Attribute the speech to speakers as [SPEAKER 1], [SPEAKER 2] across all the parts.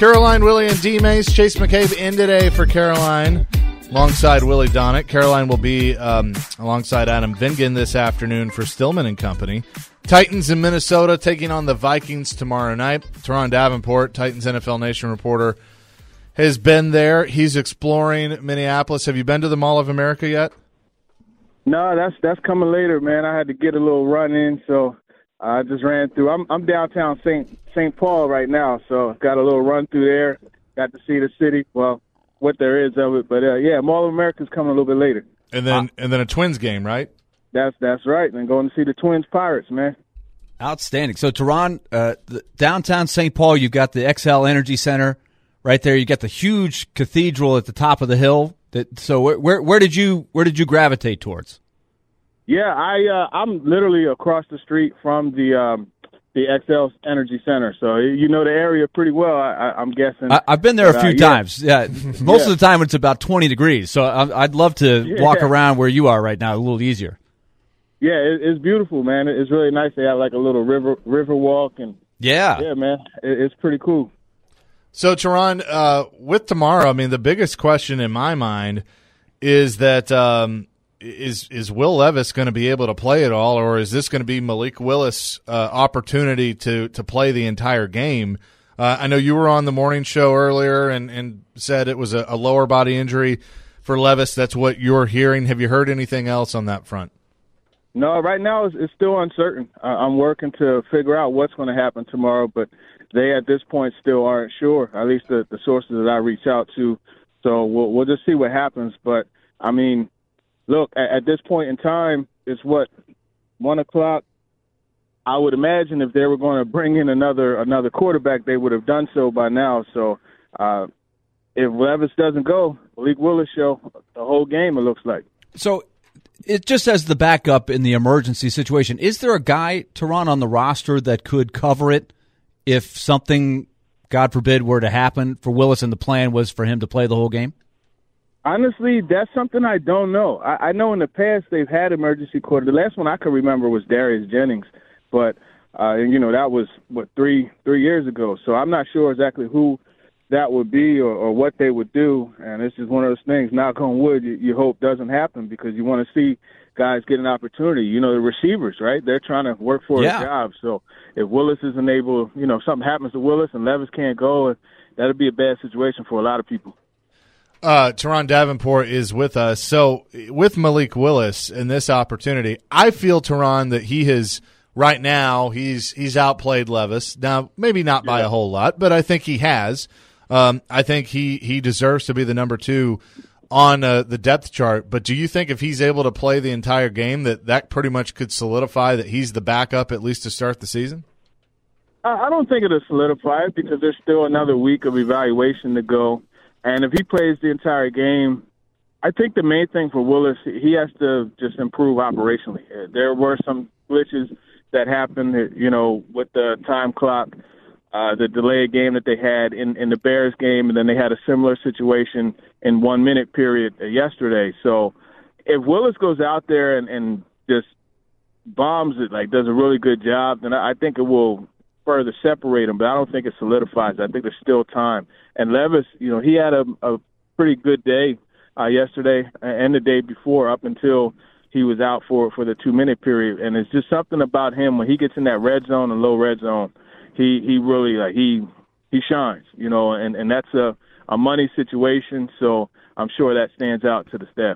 [SPEAKER 1] Caroline, Willie, and D. Mace. Chase McCabe in today for Caroline alongside Willie Donick. Caroline will be alongside Adam Vingan this afternoon for Stillman and Company. Titans in Minnesota taking on the Vikings tomorrow night. Teron Davenport, Titans NFL Nation reporter, has been there. He's exploring Minneapolis. Have you been to the Mall of America yet?
[SPEAKER 2] No, that's coming later, man. I had to get a little run in, so I just ran through. I'm downtown St. Paul right now, so got a little run through there. Got to see the city. Well, what there is of it, but yeah, Mall of America's coming a little bit later.
[SPEAKER 1] And then a Twins game, right?
[SPEAKER 2] That's right. And going to see the Twins Pirates, man.
[SPEAKER 3] Outstanding. So, Teron, downtown St. Paul, you've got the XL Energy Center right there. You got the huge cathedral at the top of the hill. So, where did you gravitate towards?
[SPEAKER 2] Yeah, I'm literally across the street from the XL Energy Center, so you know the area pretty well. I'm guessing.
[SPEAKER 3] I've been there a few times. Yeah, most of the time it's about 20 degrees. So I'd love to walk around where you are right now, a little easier.
[SPEAKER 2] Yeah, it's beautiful, man. It's really nice. They have like a little river walk, and yeah, man, it's pretty cool.
[SPEAKER 1] So, Teron, with tomorrow, I mean, the biggest question in my mind is that is Will Levis going to be able to play it all, or is this going to be Malik Willis' opportunity to play the entire game? I know you were on the morning show earlier and said it was a lower body injury for Levis. That's what you're hearing. Have you heard anything else on that front?
[SPEAKER 2] No, right now it's still uncertain. I'm working to figure out what's going to happen tomorrow, but they at this point still aren't sure, at least the sources that I reach out to. So we'll just see what happens. But, I mean, look, at this point in time, it's 1 o'clock. I would imagine if they were going to bring in another quarterback, they would have done so by now. So if Levis doesn't go, Malik Willis show the whole game, it looks like.
[SPEAKER 3] So it just as the backup in the emergency situation, is there a guy, Teron, on the roster that could cover it if something, God forbid, were to happen for Willis and the plan was for him to play the whole game?
[SPEAKER 2] Honestly, that's something I don't know. I know in the past they've had emergency quarter. The last one I can remember was Darius Jennings, but that was 3 years ago. So I'm not sure exactly who that would be or what they would do. And it's just one of those things. Knock on wood, you hope doesn't happen because you want to see guys get an opportunity. You know, the receivers, right? They're trying to work for a job. So if Willis isn't able, something happens to Willis and Levis can't go, that'll be a bad situation for a lot of people.
[SPEAKER 1] Teron Davenport is with us. So with Malik Willis and this opportunity, I feel, Teron, that he has right now he's outplayed Levis. Now, maybe not by a whole lot, but I think he has. I think he deserves to be the number 2 on the depth chart. But do you think if he's able to play the entire game that pretty much could solidify that he's the backup at least to start the season?
[SPEAKER 2] I don't think it'll solidify it because there's still another week of evaluation to go. And if he plays the entire game, I think the main thing for Willis, he has to just improve operationally. There were some glitches that happened, with the time clock, the delayed game that they had in the Bears game, and then they had a similar situation in 1 minute period yesterday. So if Willis goes out there and just bombs it, like does a really good job, then I think it will further separate him, but I don't think it solidifies. I think there's still time. And Levis, he had a pretty good day yesterday and the day before up until he was out for the 2 minute period. And it's just something about him when he gets in that red zone and low red zone, he really he shines, and that's a money situation. So I'm sure that stands out to the staff.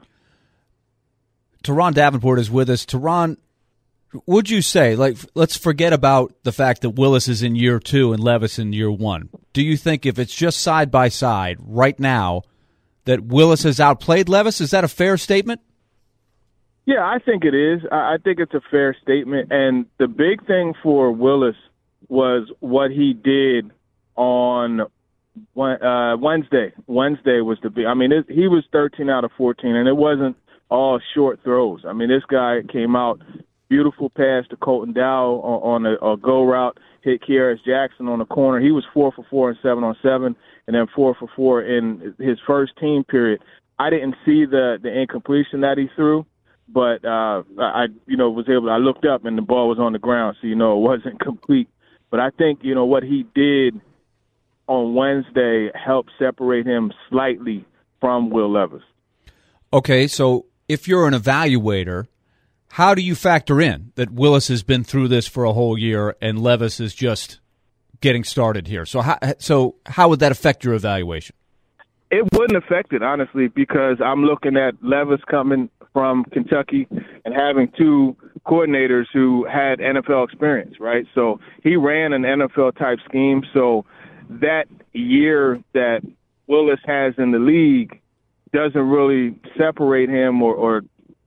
[SPEAKER 3] Teron Davenport is with us. Teron, would you say, let's forget about the fact that Willis is in year 2 and Levis in year 1. Do you think if it's just side by side right now that Willis has outplayed Levis? Is that a fair statement?
[SPEAKER 2] Yeah, I think it is. I think it's a fair statement. And the big thing for Willis was what he did on Wednesday. Wednesday was the big. I mean, he was 13 out of 14, and it wasn't all short throws. I mean, this guy came out, beautiful pass to Colton Dow on a go route, hit Kearis Jackson on the corner. He was 4 for 4 and 7 on 7, and then 4 for 4 in his first team period. I didn't see the incompletion that he threw, but I was able. I looked up and the ball was on the ground, so it wasn't complete. But I think what he did on Wednesday helped separate him slightly from Will Levis.
[SPEAKER 3] Okay, so if you're an evaluator, how do you factor in that Willis has been through this for a whole year and Levis is just getting started here? So how would that affect your evaluation?
[SPEAKER 2] It wouldn't affect it, honestly, because I'm looking at Levis coming from Kentucky and having two coordinators who had NFL experience, right? So he ran an NFL-type scheme. So that year that Willis has in the league doesn't really separate him or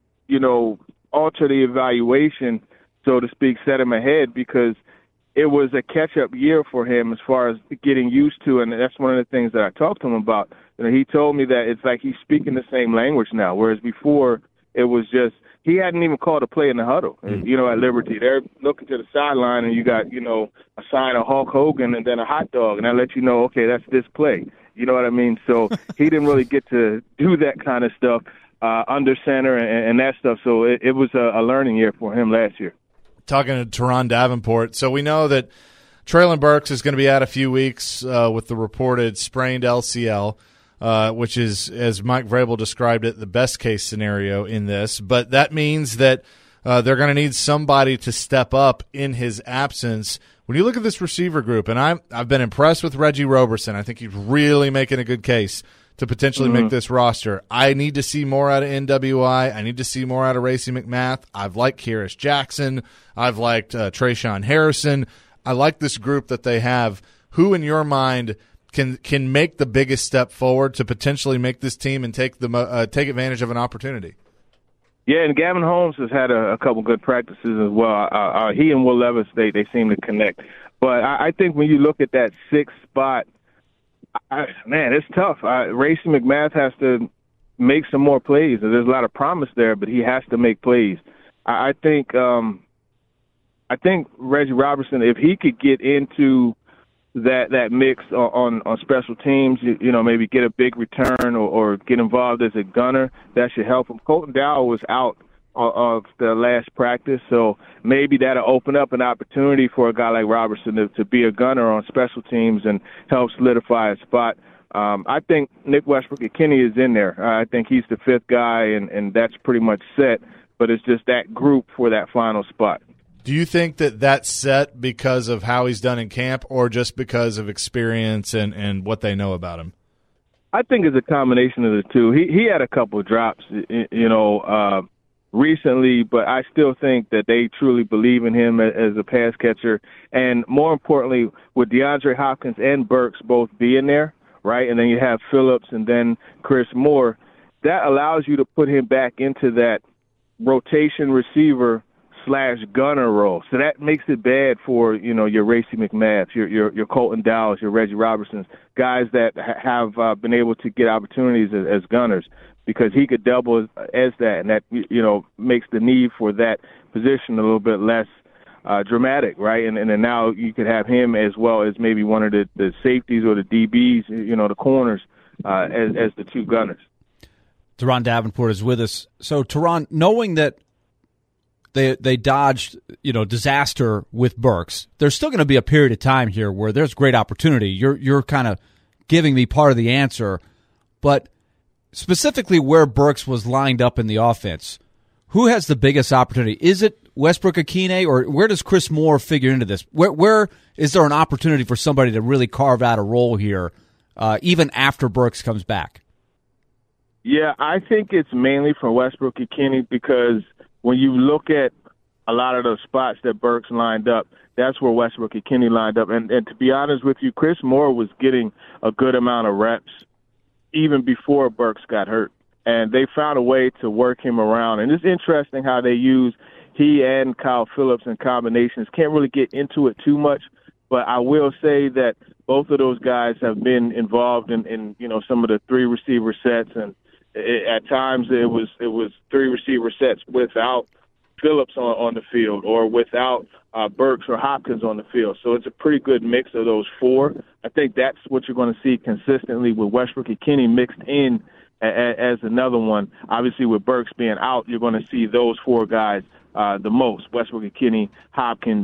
[SPEAKER 2] alter the evaluation, so to speak, set him ahead, because it was a catch-up year for him as far as getting used to, and that's one of the things that I talked to him about. He told me that it's like he's speaking the same language now, whereas before it was just he hadn't even called a play in the huddle. At Liberty, they're looking to the sideline, and you got a sign of Hulk Hogan and then a hot dog, and I let you know, okay, that's this play. You know what I mean? So he didn't really get to do that kind of stuff under center and that stuff. So it was a learning year for him last year.
[SPEAKER 1] Talking to Teron Davenport. So we know that Treylon Burks is going to be out a few weeks with the reported sprained LCL, which is, as Mike Vrabel described it, the best-case scenario in this. But that means that they're going to need somebody to step up in his absence. When you look at this receiver group, and I've been impressed with Reggie Roberson. I think he's really making a good case to potentially make this roster. I need to see more out of NWI. I need to see more out of Racey McMath. I've liked Kyrus Jackson. I've liked Trayshawn Harrison. I like this group that they have. Who, in your mind, can make the biggest step forward to potentially make this team and take advantage of an opportunity?
[SPEAKER 2] Yeah, and Gavin Holmes has had a couple good practices as well. He and Will Levis, they seem to connect. But I think when you look at that sixth spot, man, it's tough. Racey McMath has to make some more plays. There's a lot of promise there, but he has to make plays. I think Reggie Robertson, if he could get into that mix on special teams, maybe get a big return or get involved as a gunner, that should help him. Colton Dowell was out of the last practice, so maybe that'll open up an opportunity for a guy like Robertson to be a gunner on special teams and help solidify a spot. I think Nick Westbrook-Ikhine is in there. I think he's the fifth guy, and that's pretty much set, but it's just that group for that final spot.
[SPEAKER 1] Do you think that that's set because of how he's done in camp or just because of experience and what they know about him?
[SPEAKER 2] I think it's a combination of the two. He had a couple of drops, recently, but I still think that they truly believe in him as a pass catcher. And more importantly, with DeAndre Hopkins and Burks both being there, right, and then you have Phillips and then Chris Moore, that allows you to put him back into that rotation receiver / gunner role. So that makes it bad for, your Racey McMath, your Colton Dowells, your Reggie Robertsons, guys that have been able to get opportunities as gunners, because he could double as that, and that, makes the need for that position a little bit less dramatic, right? And then now you could have him as well as maybe one of the safeties or the DBs, the corners, as the two gunners.
[SPEAKER 3] Teron Davenport is with us. So, Teron, knowing that they dodged, disaster with Burks, there's still going to be a period of time here where there's great opportunity. You're kind of giving me part of the answer, but specifically where Burks was lined up in the offense, who has the biggest opportunity? Is it Westbrook-Ikhine, or where does Chris Moore figure into this? Where is there an opportunity for somebody to really carve out a role here, even after Burks comes back?
[SPEAKER 2] Yeah, I think it's mainly for Westbrook-Ikhine, because when you look at a lot of those spots that Burks lined up, that's where Westbrook-Ikhine lined up. And to be honest with you, Chris Moore was getting a good amount of reps even before Burks got hurt. And they found a way to work him around. And it's interesting how they use he and Kyle Phillips in combinations. Can't really get into it too much, but I will say that both of those guys have been involved in some of the three receiver sets, and at times it was three receiver sets without Phillips on the field or without Burks or Hopkins on the field. So it's a pretty good mix of those four. I think that's what you're going to see consistently with Westbrook-Ikhine mixed in as another one. Obviously, with Burks being out, you're going to see those four guys the most: Westbrook-Ikhine, Hopkins,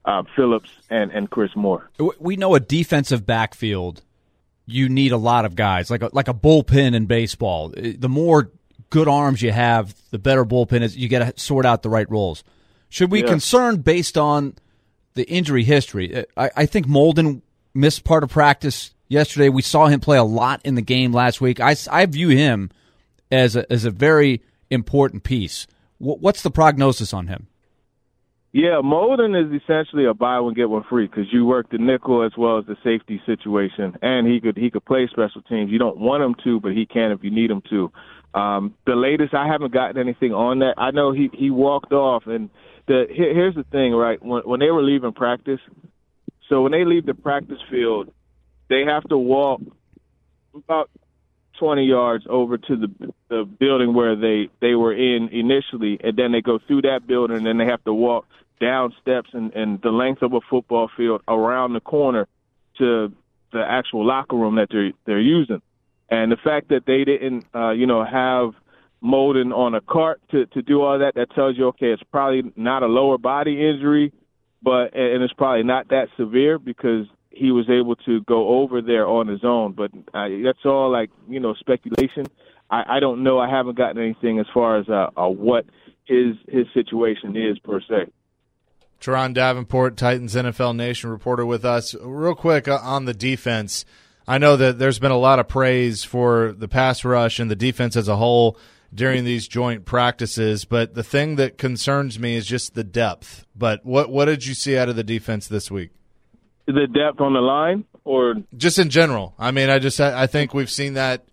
[SPEAKER 2] Phillips and Chris Moore.
[SPEAKER 3] We know a defensive backfield, you need a lot of guys, like a bullpen in baseball. The more good arms you have, the better bullpen is. You got to sort out the right roles. Should we concern based on the injury history? I think Molden missed part of practice yesterday. We saw him play a lot in the game last week. I view him as a very important piece. What's the prognosis on him?
[SPEAKER 2] Yeah, Molden is essentially a buy one get one free because you work the nickel as well as the safety situation, and he could play special teams. You don't want him to, but he can if you need him to. The latest, I haven't gotten anything on that. I know he walked off, and here's the thing, right? When they were leaving practice, so when they leave the practice field, they have to walk about 20 yards over to the building where they were in initially, and then they go through that building, and then they have to walk down steps and the length of a football field around the corner to the actual locker room that they're using. And the fact that they didn't, have Molden on a cart to do all that tells you, okay, it's probably not a lower body injury, and it's probably not that severe because he was able to go over there on his own. But that's all speculation. I don't know. I haven't gotten anything as far as what his situation is per se.
[SPEAKER 1] Teron Davenport, Titans NFL Nation reporter with us. Real quick on the defense, I know that there's been a lot of praise for the pass rush and the defense as a whole during these joint practices, but the thing that concerns me is just the depth. But what did you see out of the defense this week?
[SPEAKER 2] The depth on the line, or
[SPEAKER 1] just in general? I mean, I think we've seen that,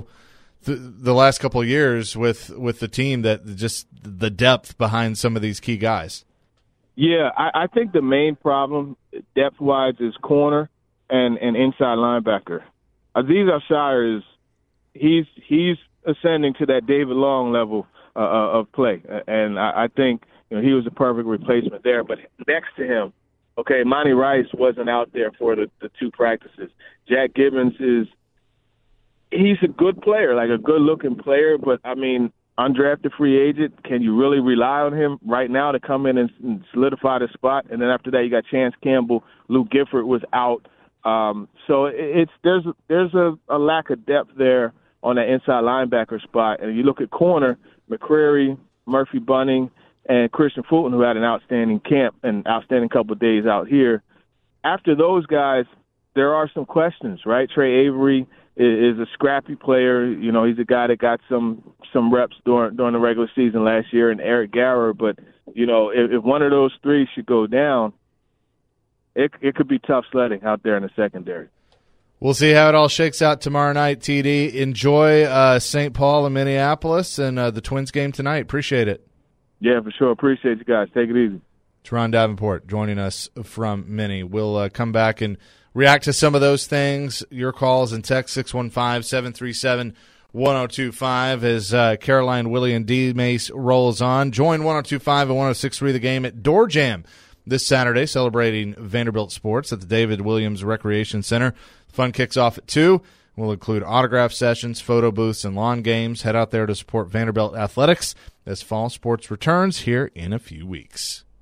[SPEAKER 1] the last couple of years with the team, that just the depth behind some of these key guys.
[SPEAKER 2] Yeah, I think the main problem depth-wise is corner and inside linebacker. Azeez Al-Shaair he's ascending to that David Long level of play, and I think he was a perfect replacement there. But next to him, okay, Monty Rice wasn't out there for the two practices. Jack Gibbons he's a good player, like a good-looking player, but, I mean, undrafted free agent, can you really rely on him right now to come in and solidify the spot? And then after that, you got Chance Campbell. Luke Gifford was out. So there's a lack of depth there on that inside linebacker spot. And you look at corner, McCreary, Murphy Bunning, and Christian Fulton, who had an outstanding camp and outstanding couple of days out here. After those guys, there are some questions, right? Trey Avery is a scrappy player. He's a guy that got some reps during the regular season last year, and Eric Garror. But, if one of those three should go down, it could be tough sledding out there in the secondary.
[SPEAKER 1] We'll see how it all shakes out tomorrow night, TD. Enjoy St. Paul and Minneapolis and the Twins game tonight. Appreciate it.
[SPEAKER 2] Yeah, for sure. Appreciate you guys. Take it easy.
[SPEAKER 1] Teron Davenport joining us from Minnie. We'll come back and react to some of those things. Your calls and text 615-737-1025 as Caroline, Willie, and D. Mace rolls on. Join 102.5 and 106.3 The Game at Door Jam this Saturday, celebrating Vanderbilt sports at the David Williams Recreation Center. Fun kicks off at 2. We'll include autograph sessions, photo booths, and lawn games. Head out there to support Vanderbilt athletics as fall sports returns here in a few weeks.